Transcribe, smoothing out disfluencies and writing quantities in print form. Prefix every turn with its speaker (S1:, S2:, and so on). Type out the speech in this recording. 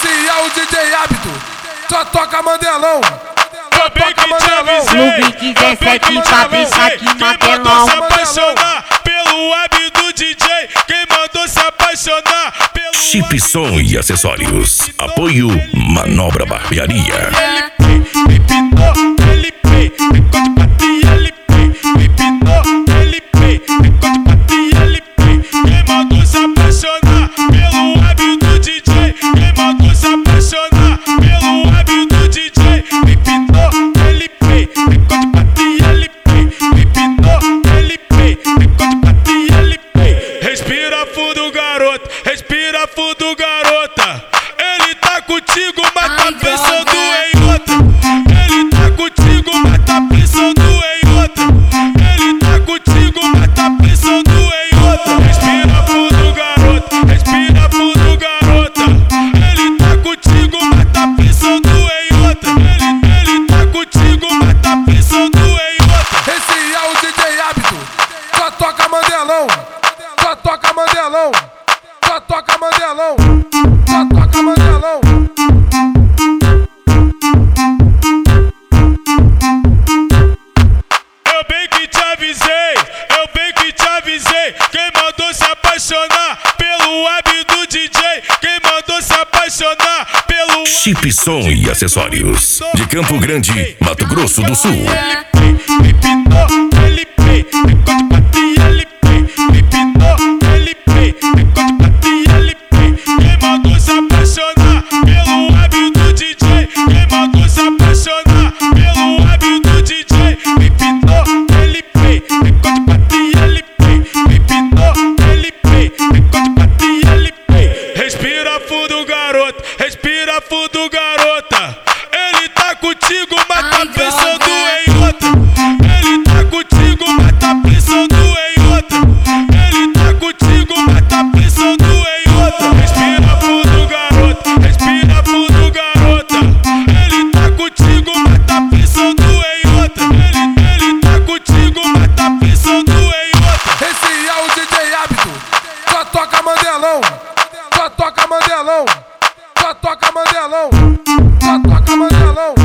S1: Esse é o DJ Hábito, só toca Mandelão.
S2: Eu bem que te avisei,
S3: No 17 pra pensar que
S2: quem mandou
S3: Mandelão.
S2: se apaixonar pelo hábito do DJ? Quem mandou se apaixonar pelo
S4: Chip Som e Acessórios. Apoio Manobra Barbearia.
S2: Quem mandou se apaixonar pelo hábito do DJ? Quem mandou se apaixonar pelo hábito do DJ? Me pintou, ele pei, ficou de patinha, ele pei. Me pintou, ele pei, ficou de patinha, ele pei. Respira fundo, garota, respira fundo, garota. Ele tá contigo, mas tá pensando em outra. Ele tá contigo, mas tá pensando em outra. Ele tá contigo, mas tá pensando em outra. Respira fundo, garota, respira fundo, garota. Ele tá contigo, mas tá pensando em outra. Ele tá contigo, mas tá pensando em outra.
S1: Esse é o DJ Hábito, só toca Mandelão. Só toca Mandelão. Só toca Mandelão. Só toca Mandelão.
S2: Eu bem que te avisei, eu bem que te avisei. Quem mandou se apaixonar pelo hábito do DJ? Quem mandou se apaixonar pelo
S4: Chip Som e Acessórios. De Campo Grande, Mato Grosso do Sul.
S2: Me pintou, ele pei, ficou de patinha, ele pei. Me pintou, ele pei, ficou de patinha, ele pei. Quem mandou se apaixonar pelo hábito do DJ? Quem mandou se apaixonar pelo hábito do DJ? Me pintou, ele pei, ficou de patinha, ele pei. Me pintou, ele pei, ficou de patinha, ele pei. Respira fundo, garoto, respira fundo, garota. Ele tá contigo, mas tá pensando em outra. Ele tá contigo, mas tá pensando em outra. Ele tá contigo, mas tá pensando em outra. Respira fundo, garota, respira fundo, garota. Ele tá contigo, mas tá pensando em outra. Ele tá contigo, mas tá pensando em outra.
S1: Esse é o DJ Hábito, só toca Mandelão. Só toca Mandelão. Só toca Mandelão. Só toca Mandelão.